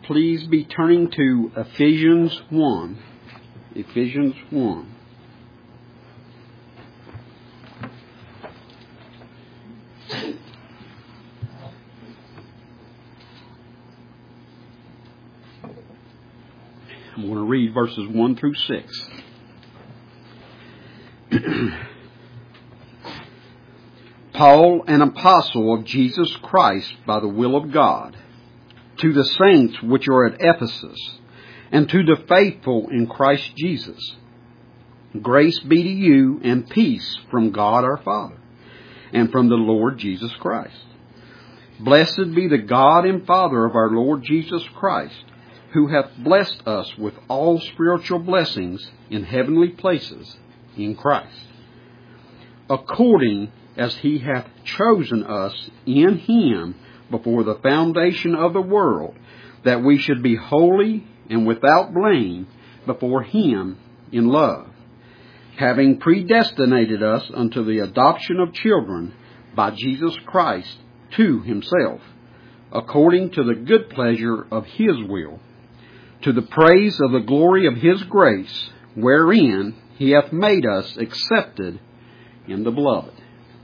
please be turning to Ephesians 1. Ephesians 1. I'm going to read verses 1 through 6. Paul, an apostle of Jesus Christ by the will of God, to the saints which are at Ephesus, and to the faithful in Christ Jesus, grace be to you and peace from God our Father, and from the Lord Jesus Christ. Blessed be the God and Father of our Lord Jesus Christ, who hath blessed us with all spiritual blessings in heavenly places in Christ, according as he hath chosen us in him before the foundation of the world, that we should be holy and without blame before him in love, having predestinated us unto the adoption of children by Jesus Christ to himself, according to the good pleasure of his will, to the praise of the glory of his grace, wherein he hath made us accepted in the beloved.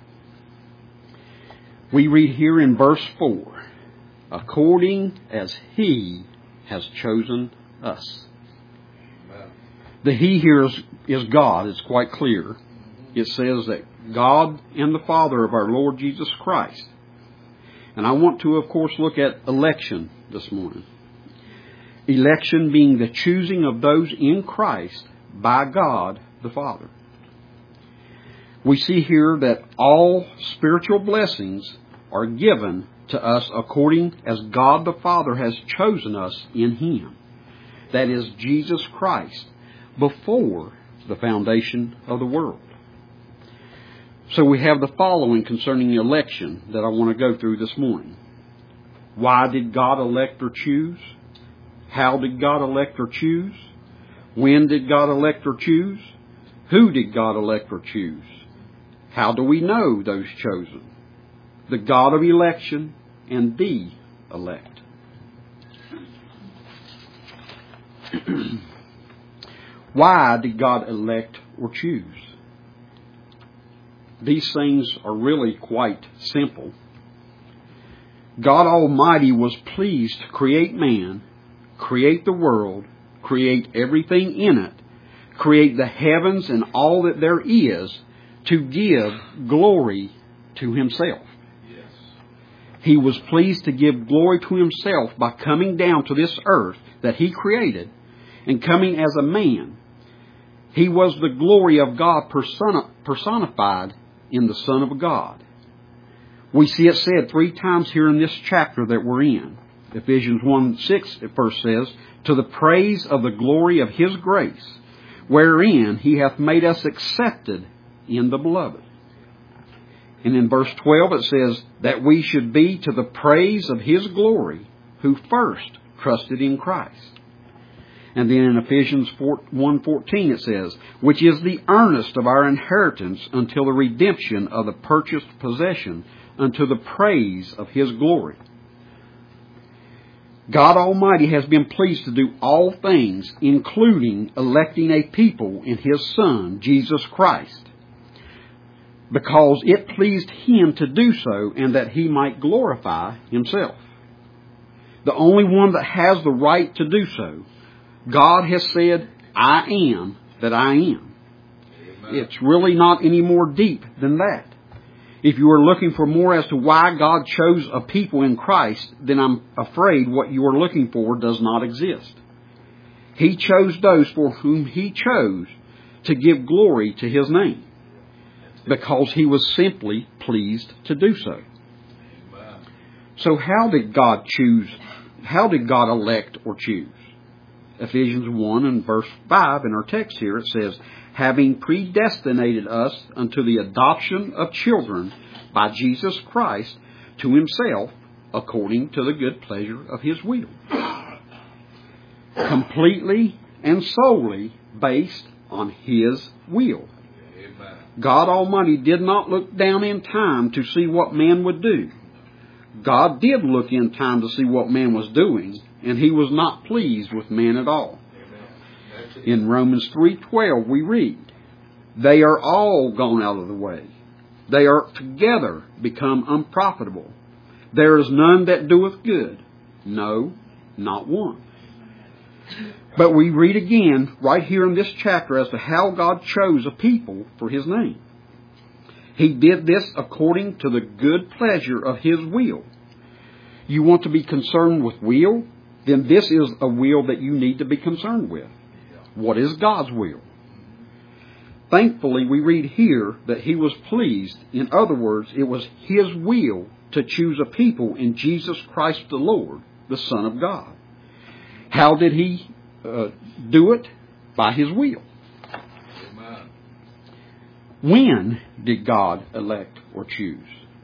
We read here in verse 4, according as he has chosen us. The he here is God. It's quite clear. It says that God and the Father of our Lord Jesus Christ. And I want to, of course, look at election this morning. Election being the choosing of those in Christ by God the Father. We see here that all spiritual blessings are given to us according as God the Father has chosen us in him. That is Jesus Christ, before the foundation of the world. So we have the following concerning election that I want to go through this morning. Why did God elect or choose? How did God elect or choose? When did God elect or choose? Who did God elect or choose? How do we know those chosen? The God of election and the elect. Why did God elect or choose? These things are really quite simple. God Almighty was pleased to create man, create the world, create everything in it, create the heavens and all that there is, to give glory to himself. Yes. He was pleased to give glory to himself by coming down to this earth that he created and coming as a man. He was the glory of God personified in the Son of God. We see it said 3 times here in this chapter that we're in. Ephesians 1:6 it first says, to the praise of the glory of his grace, wherein he hath made us accepted in the beloved. And in verse 12 it says that we should be to the praise of his glory, who first trusted in Christ. And then in Ephesians 1:14 it says, which is the earnest of our inheritance until the redemption of the purchased possession, unto the praise of his glory. God Almighty has been pleased to do all things, including electing a people in his Son, Jesus Christ, because it pleased him to do so and that he might glorify himself. The only one that has the right to do so. God has said, I am that I am. Amen. It's really not any more deep than that. If you are looking for more as to why God chose a people in Christ, then I'm afraid what you are looking for does not exist. He chose those for whom he chose to give glory to his name, because he was simply pleased to do so. Amen. So how did God choose? How did God elect or choose? Ephesians 1 and verse 5 in our text here, it says, having predestinated us unto the adoption of children by Jesus Christ to himself, according to the good pleasure of his will. Completely and solely based on his will. Amen. God Almighty did not look down in time to see what man would do. God did look in time to see what man was doing, and He was not pleased with man at all. In Romans 3:12 we read, "They are all gone out of the way. They are together become unprofitable. There is none that doeth good. No, not one." But we read again right here in this chapter as to how God chose a people for His name. He did this according to the good pleasure of His will. You want to be concerned with will? Then this is a will that you need to be concerned with. What is God's will? Thankfully, we read here that He was pleased. In other words, it was His will to choose a people in Jesus Christ the Lord, the Son of God. How did He do it? By His will. Amen. When did God elect or choose?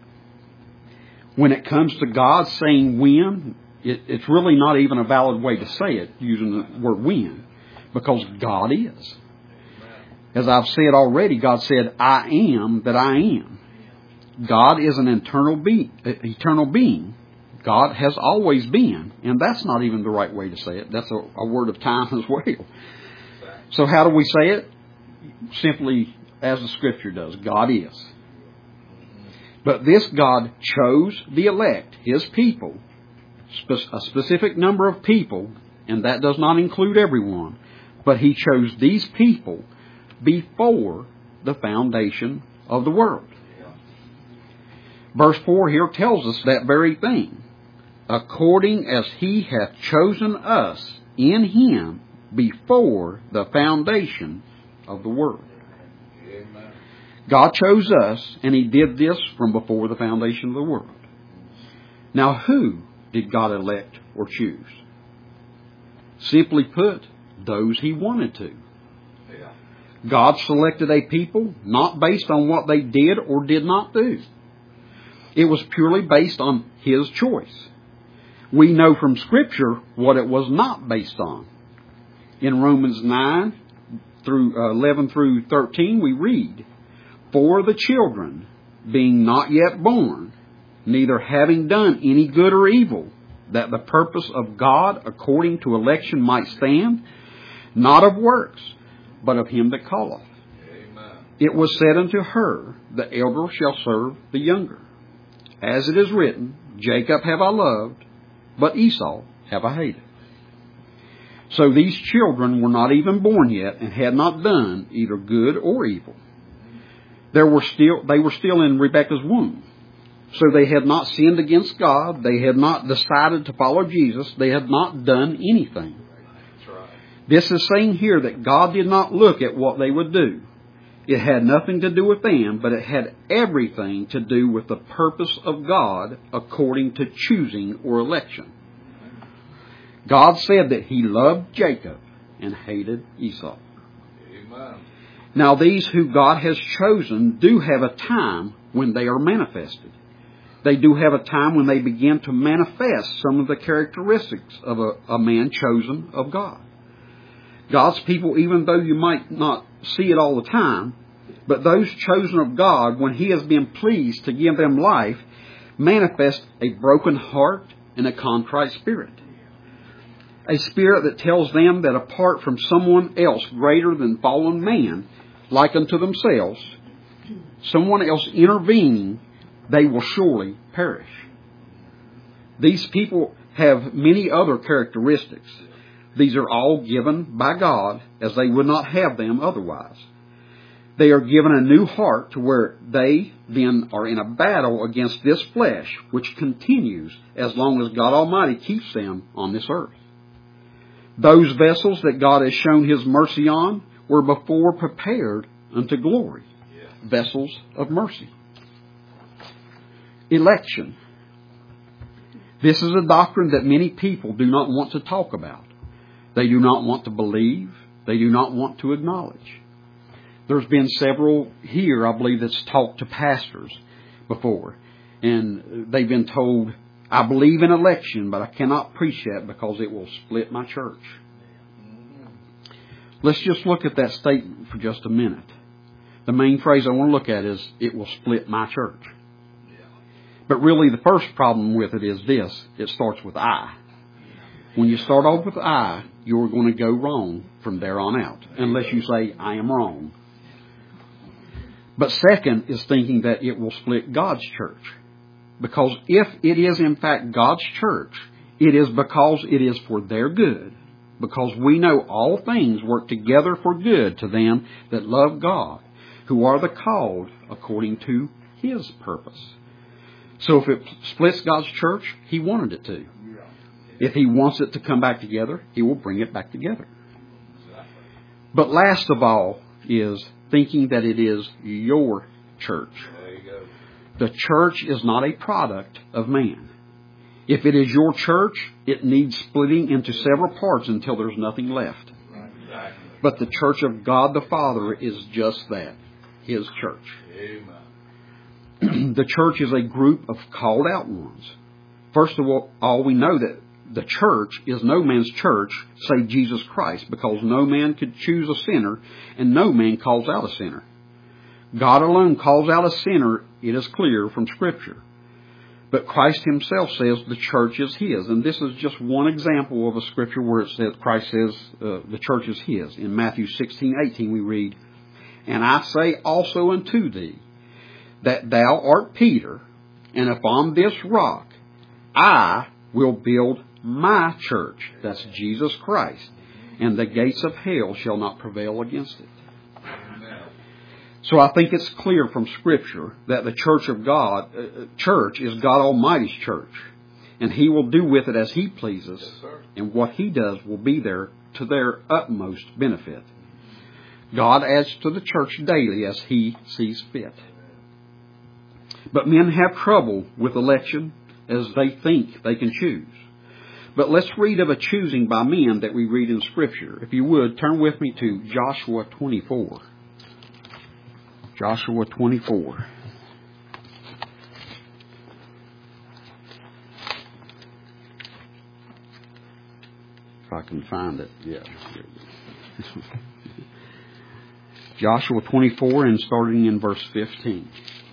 When it comes to God saying when, it's really not even a valid way to say it using the word when, because God is. As I've said already, God said, "I am that I am." God is an eternal being. God has always been, and that's not even the right way to say it. That's a word of time as well. So how do we say it? Simply as the Scripture does. God is. But this God chose the elect, His people, a specific number of people, and that does not include everyone, but He chose these people before the foundation of the world. Verse 4 here tells us that very thing. According as He hath chosen us in Him before the foundation of the world. Amen. God chose us, and He did this from before the foundation of the world. Now, who did God elect or choose? Simply put, those He wanted to. Yeah. God selected a people not based on what they did or did not do. It was purely based on His choice. We know from Scripture what it was not based on. In Romans 9 through 11 through 13 we read, "For the children, being not yet born, neither having done any good or evil, that the purpose of God according to election might stand, not of works, but of Him that calleth. Amen. It was said unto her, The elder shall serve the younger. As it is written, Jacob have I loved, but Esau have I hated." So these children were not even born yet and had not done either good or evil. They were still in Rebekah's womb. So they had not sinned against God. They had not decided to follow Jesus. They had not done anything. That's right. This is saying here that God did not look at what they would do. It had nothing to do with them, but it had everything to do with the purpose of God according to choosing or election. God said that He loved Jacob and hated Esau. Amen. Now these who God has chosen do have a time when they are manifested. They do have a time when they begin to manifest some of the characteristics of a man chosen of God. God's people, even though you might not see it all the time, but those chosen of God, when He has been pleased to give them life, manifest a broken heart and a contrite spirit. A spirit that tells them that apart from someone else greater than fallen man, like unto themselves, someone else intervening, they will surely perish. These people have many other characteristics. These are all given by God, as they would not have them otherwise. They are given a new heart to where they then are in a battle against this flesh, which continues as long as God Almighty keeps them on this earth. Those vessels that God has shown His mercy on were before prepared unto glory. Vessels of mercy. Election. This is a doctrine that many people do not want to talk about. They do not want to believe. They do not want to acknowledge. There's been several here, I believe, that's talked to pastors before. And they've been told, I believe in election, but I cannot preach that because it will split my church. Let's just look at that statement for just a minute. The main phrase I want to look at is, it will split my church. But really the first problem with it is this. It starts with I. When you start off with I, you're going to go wrong from there on out, unless you say, I am wrong. But second is thinking that it will split God's church. Because if it is in fact God's church, it is because it is for their good. Because we know all things work together for good to them that love God, who are the called according to His purpose. So if it splits God's church, He wanted it to. If He wants it to come back together, He will bring it back together. But last of all is thinking that it is your church. The church is not a product of man. If it is your church, it needs splitting into several parts until there's nothing left. But the church of God the Father is just that, His church. The church is a group of called out ones. First of all, we know that the church is no man's church save Jesus Christ, because no man could choose a sinner and no man calls out a sinner. God alone calls out a sinner, it is clear from Scripture. But Christ Himself says the church is His. And this is just one example of a Scripture where it says Christ says the church is His. In Matthew 16:18 we read, And I say also unto thee, that thou art Peter, and upon this rock I will build my church. That's Jesus Christ. And the gates of hell shall not prevail against it. So I think it's clear from Scripture that the church of God, church is God Almighty's church. And He will do with it as He pleases. Yes, and what He does will be there to their utmost benefit. God adds to the church daily as He sees fit. But men have trouble with election as they think they can choose. But let's read of a choosing by men that we read in Scripture. If you would, turn with me to Joshua 24. Joshua 24. If I can find it. Yeah. Joshua 24 and starting in verse 15.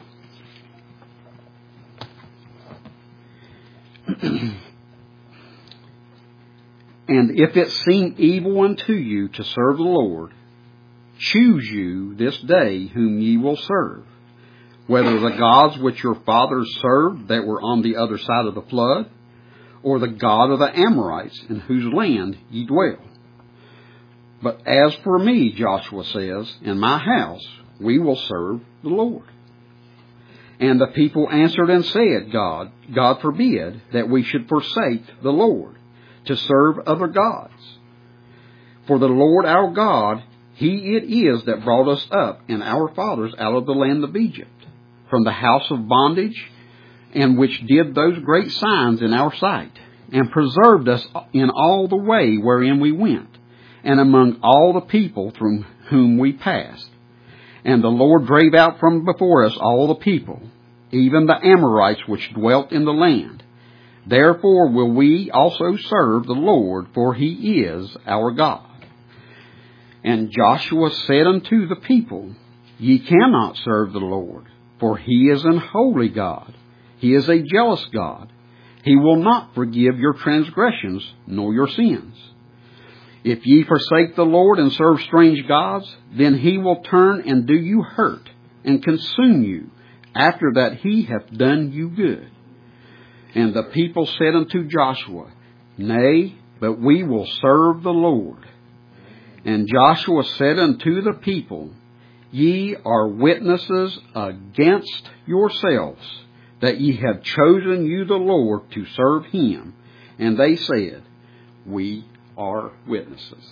And if it seem evil unto you to serve the Lord, choose you this day whom ye will serve, whether the gods which your fathers served that were on the other side of the flood, or the God of the Amorites in whose land ye dwell. But as for me, Joshua says, and my house, we will serve the Lord. And the people answered and said, God forbid that we should forsake the Lord to serve other gods. For the Lord our God, He it is that brought us up and our fathers out of the land of Egypt, from the house of bondage, and which did those great signs in our sight, and preserved us in all the way wherein we went, and among all the people through whom we passed. And the Lord drave out from before us all the people, even the Amorites which dwelt in the land. Therefore will we also serve the Lord, for He is our God. And Joshua said unto the people, Ye cannot serve the Lord, for He is an holy God. He is a jealous God. He will not forgive your transgressions, nor your sins. If ye forsake the Lord and serve strange gods, then He will turn and do you hurt, and consume you, after that He hath done you good. And the people said unto Joshua, Nay, but we will serve the Lord. And Joshua said unto the people, Ye are witnesses against yourselves, that ye have chosen you the Lord to serve Him. And they said, We are witnesses.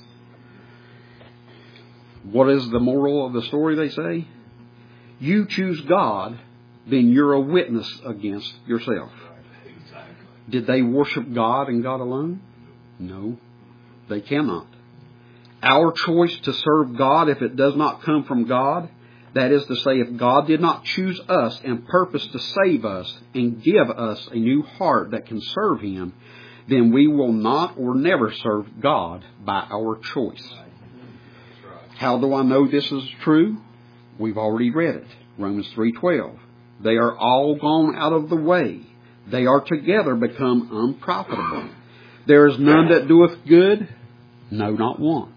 What is the moral of the story, they say? You choose God, then you're a witness against yourself. Did they worship God and God alone? No, they cannot. Our choice to serve God, if it does not come from God, that is to say, if God did not choose us and purpose to save us and give us a new heart that can serve Him, then we will not or never serve God by our choice. How do I know this is true? We've already read it. Romans 3:12. They are all gone out of the way. They are together become unprofitable. There is none that doeth good, no, not one.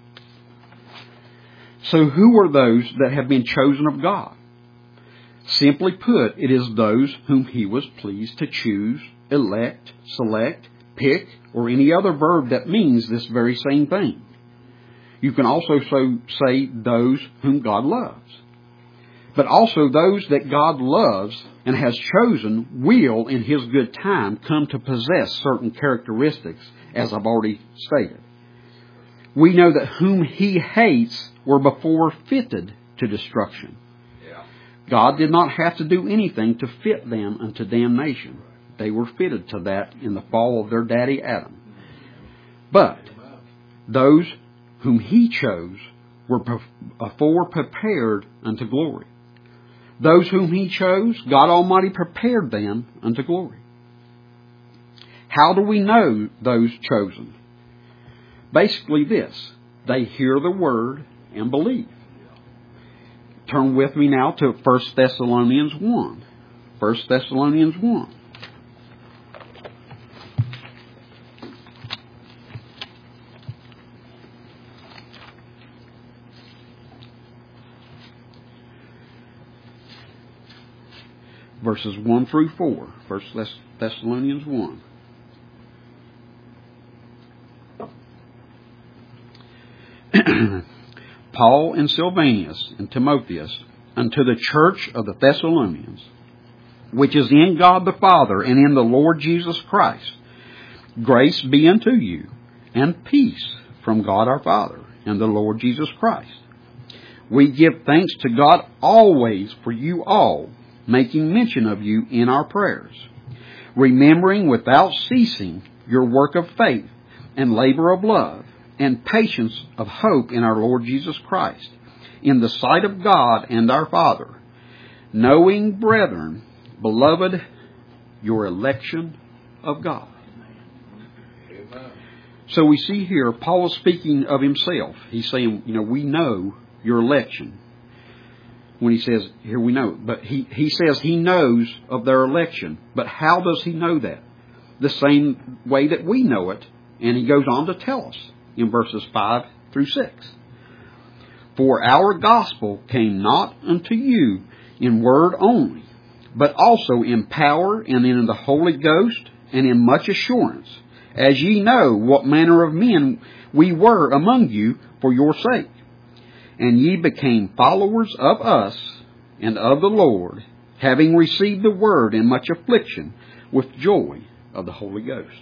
So who are those that have been chosen of God? Simply put, it is those whom He was pleased to choose, elect, select, pick, or any other verb that means this very same thing. You can also say those whom God loves. But also those that God loves and has chosen will, in His good time, come to possess certain characteristics, as I've already stated. We know that whom He hates were before fitted to destruction. Yeah. God did not have to do anything to fit them unto damnation. They were fitted to that in the fall of their daddy Adam. But those whom He chose were before prepared unto glory. Those whom He chose, God Almighty prepared them unto glory. How do we know those chosen? Basically this: they hear the Word and believe. Turn with me now to 1 Thessalonians 1. 1 Thessalonians 1. Verses 1 through 4. 1 Thessalonians 1. Paul and Silvanus and Timotheus, unto the church of the Thessalonians, which is in God the Father and in the Lord Jesus Christ, grace be unto you, and peace from God our Father and the Lord Jesus Christ. We give thanks to God always for you all, making mention of you in our prayers, remembering without ceasing your work of faith and labor of love, and patience of hope in our Lord Jesus Christ, in the sight of God and our Father, knowing, brethren, beloved, your election of God. Amen. So we see here, Paul is speaking of himself. He's saying, we know your election. When he says, here we know. But he says he knows of their election. But how does he know that? The same way that we know it. And he goes on to tell us in verses 5 through 6. For our gospel came not unto you in word only, but also in power and in the Holy Ghost and in much assurance, as ye know what manner of men we were among you for your sake. And ye became followers of us and of the Lord, having received the word in much affliction with joy of the Holy Ghost.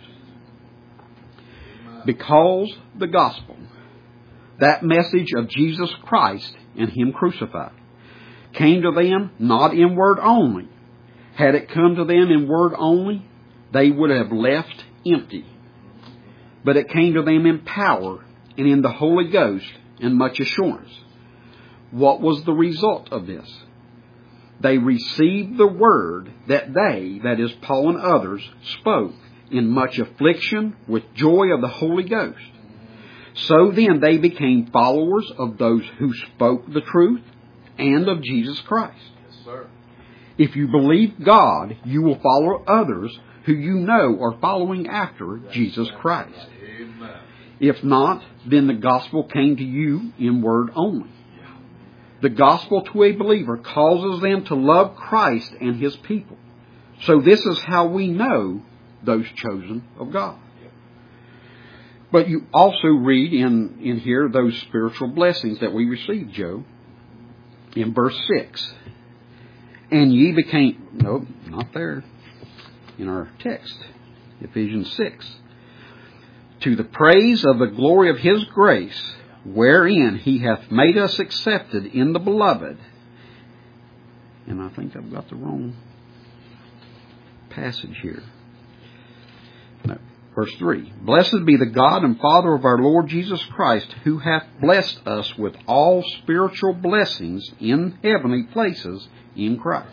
Because the gospel, that message of Jesus Christ and Him crucified, came to them not in word only. Had it come to them in word only, they would have left empty. But it came to them in power and in the Holy Ghost and much assurance. What was the result of this? They received the word that they, that is Paul and others, spoke in much affliction with joy of the Holy Ghost. So then they became followers of those who spoke the truth and of Jesus Christ. Yes, sir. If you believe God, you will follow others who you know are following after Jesus Christ. Amen. If not, then the gospel came to you in word only. The gospel to a believer causes them to love Christ and His people. So this is how we know those chosen of God. But you also read in here those spiritual blessings that we received, Joe. In verse 6. And ye became... Nope, not there. In our text. Ephesians 6. To the praise of the glory of His grace, wherein He hath made us accepted in the beloved. And I think I've got the wrong passage here. No. Verse 3. Blessed be the God and Father of our Lord Jesus Christ, who hath blessed us with all spiritual blessings in heavenly places in Christ.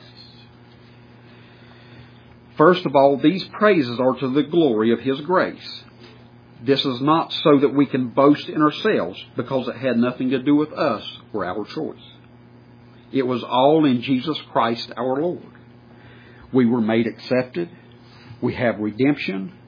First of all, these praises are to the glory of His grace. This is not so that we can boast in ourselves, because it had nothing to do with us or our choice. It was all in Jesus Christ our Lord. We were made accepted. We have redemption.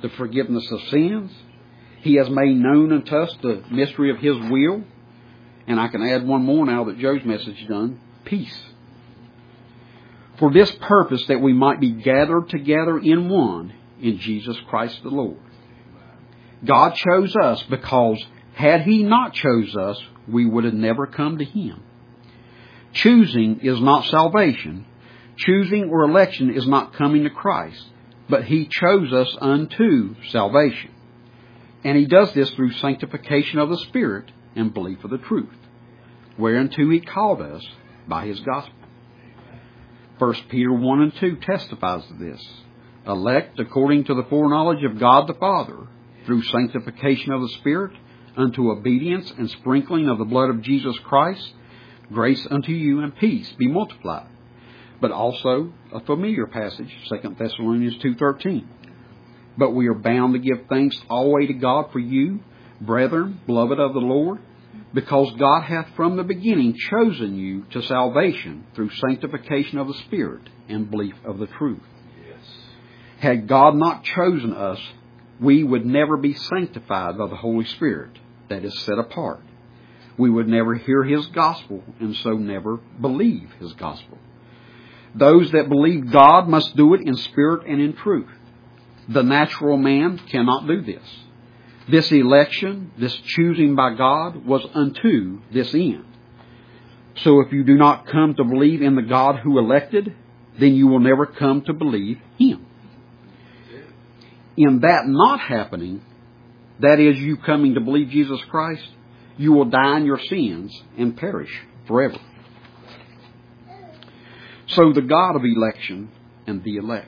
the forgiveness of sins. He has made known unto us the mystery of His will. And I can add one more now that Joe's message is done. Peace. For this purpose, that we might be gathered together in one in Jesus Christ the Lord. God chose us because had He not chose us, we would have never come to Him. Choosing is not salvation. Choosing or election is not coming to Christ. But He chose us unto salvation. And He does this through sanctification of the Spirit and belief of the truth, whereunto He called us by His gospel. 1 Peter 1 and 2 testifies to this. Elect according to the foreknowledge of God the Father, through sanctification of the Spirit, unto obedience and sprinkling of the blood of Jesus Christ, grace unto you and peace be multiplied. But also a familiar passage, 2 Thessalonians 2:13. But we are bound to give thanks always to God for you, brethren, beloved of the Lord, because God hath from the beginning chosen you to salvation through sanctification of the Spirit and belief of the truth. Yes. Had God not chosen us, we would never be sanctified by the Holy Spirit that is set apart. We would never hear His gospel and so never believe His gospel. Those that believe God must do it in spirit and in truth. The natural man cannot do this. This election, this choosing by God, was unto this end. So if you do not come to believe in the God who elected, then you will never come to believe Him. In that not happening, that is, you coming to believe Jesus Christ, you will die in your sins and perish forever. So the God of election and the elect.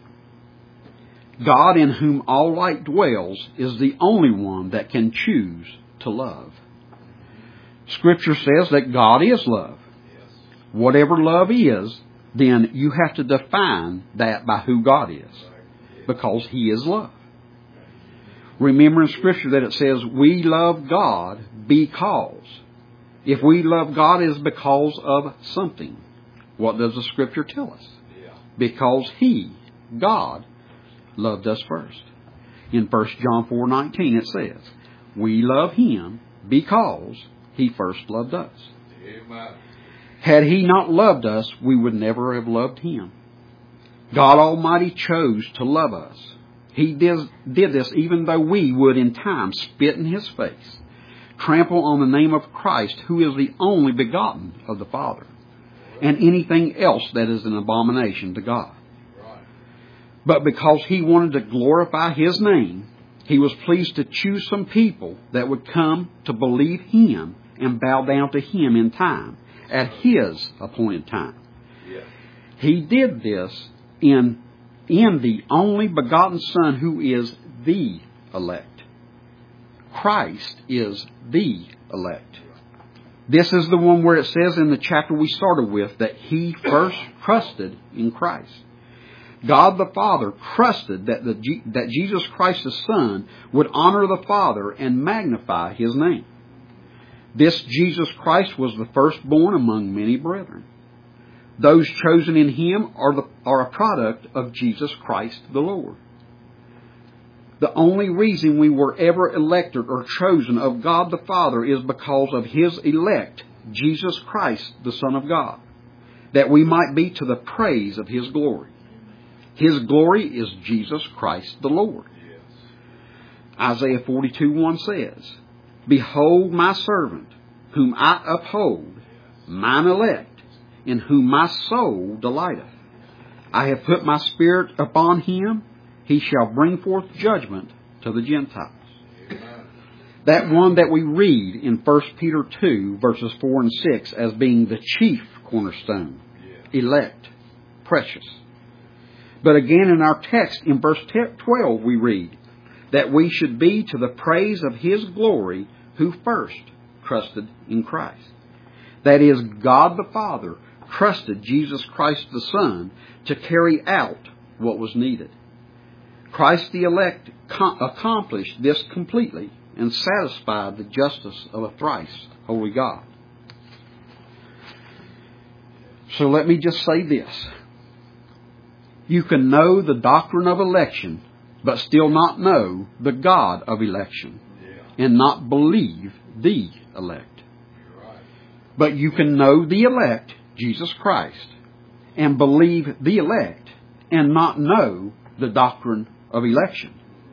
God, in whom all light dwells, is the only one that can choose to love. Scripture says that God is love. Yes. Whatever love is, then you have to define that by who God is, because He is love. Remember in Scripture that it says, we love God because. If we love God, it is because of something. What does the Scripture tell us? Yeah. Because He, God, loved us first. In 1 John 4:19 it says, we love Him because He first loved us. Amen. Had He not loved us, we would never have loved Him. God Almighty chose to love us. He did this even though we would in time spit in His face, trample on the name of Christ, who is the only begotten of the Father, and anything else that is an abomination to God. Right. But because He wanted to glorify His name, He was pleased to choose some people that would come to believe Him and bow down to Him in time, at His appointed time. Yeah. He did this in the only begotten Son, who is the elect. Christ is the elect. This is the one where it says in the chapter we started with that He first trusted in Christ. God the Father trusted that Jesus Christ the Son would honor the Father and magnify His name. This Jesus Christ was the firstborn among many brethren. Those chosen in Him are a product of Jesus Christ the Lord. The only reason we were ever elected or chosen of God the Father is because of His elect, Jesus Christ, the Son of God, that we might be to the praise of His glory. His glory is Jesus Christ the Lord. Yes. Isaiah 42:1 says, behold my servant, whom I uphold, mine elect, in whom my soul delighteth. I have put my Spirit upon him. He shall bring forth judgment to the Gentiles. Amen. That one that we read in 1 Peter 2, verses 4 and 6, as being the chief cornerstone, elect, precious. But again in our text in verse 12 we read that we should be to the praise of His glory who first trusted in Christ. That is, God the Father trusted Jesus Christ the Son to carry out what was needed. Christ the elect accomplished this completely and satisfied the justice of a thrice holy God. So let me just say this. You can know the doctrine of election but still not know the God of election, and not believe the elect. But you can know the elect, Jesus Christ, and believe the elect, and not know the doctrine of election.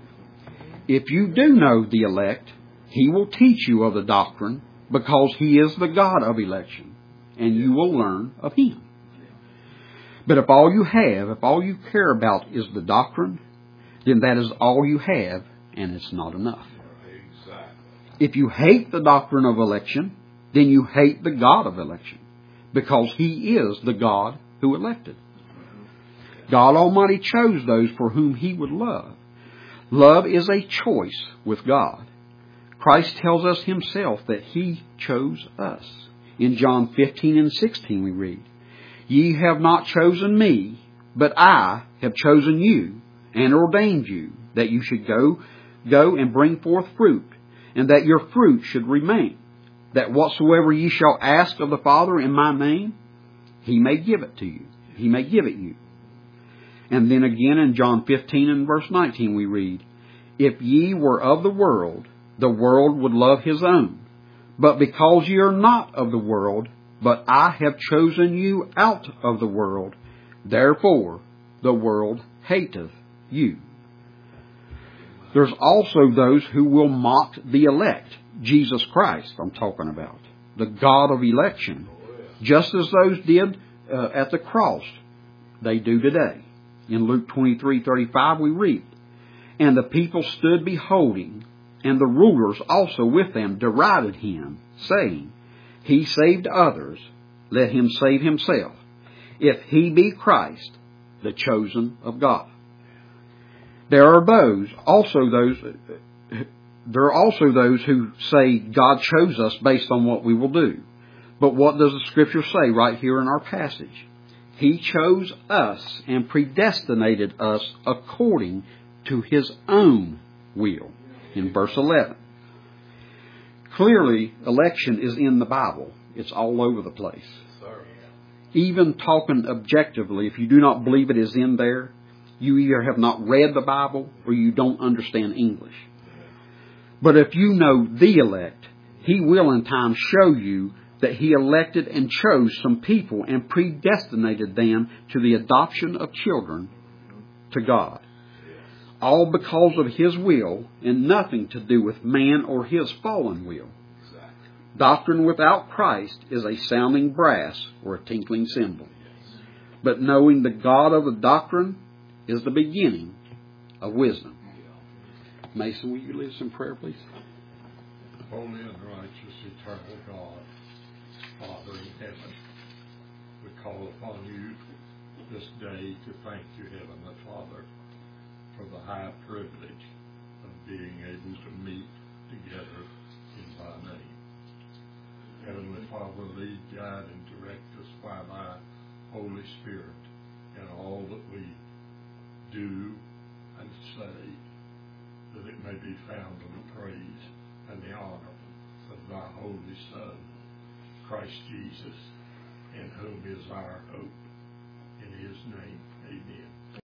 If you do know the elect, He will teach you of the doctrine, because He is the God of election, and you will learn of Him. But if all you care about is the doctrine, then that is all you have, and it's not enough. If you hate the doctrine of election, then you hate the God of election, because He is the God who elected. God Almighty chose those for whom He would love. Love is a choice with God. Christ tells us Himself that He chose us. In John 15 and 16 we read, "Ye have not chosen me, but I have chosen you, and ordained you, that you should go and bring forth fruit, and that your fruit should remain, that whatsoever ye shall ask of the Father in my name, He may give it to you. He may give it you." And then again in John 15 and verse 19 we read, "If ye were of the world would love his own. But because ye are not of the world, but I have chosen you out of the world, therefore the world hateth you." There's also those who will mock the elect, Jesus Christ I'm talking about, the God of election, just as those did at the cross, they do today. In Luke 23:35 we read, "And the people stood beholding, and the rulers also with them derided him, saying, He saved others, let him save himself, if he be Christ, the chosen of God." There are also those who say God chose us based on what we will do. But what does the Scripture say right here in our passage? He chose us and predestinated us according to His own will, in verse 11. Clearly, election is in the Bible. It's all over the place. Even talking objectively, if you do not believe it is in there, you either have not read the Bible or you don't understand English. But if you know the elect, He will in time show you that He elected and chose some people and predestinated them to the adoption of children to God. All because of His will and nothing to do with man or his fallen will. Doctrine without Christ is a sounding brass or a tinkling cymbal. But knowing the God of the doctrine is the beginning of wisdom. Mason, will you lead us in prayer, please? Holy and righteous, eternal God, Father in heaven, we call upon you this day to thank you, Heavenly Father, for the high privilege of being able to meet together in thy name. Heavenly Father, lead, guide, and direct us by thy Holy Spirit in all that we do and say, that it may be found in the praise and the honor of thy Holy Son, Christ Jesus, in whom is our hope. In His name, amen.